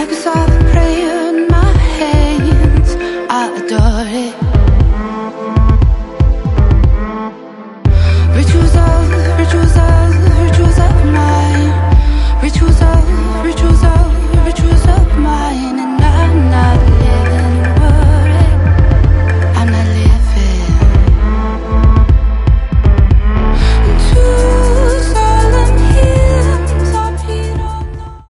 like a silent prayer in my hands. I adore it. Rituals of mine. Rituals of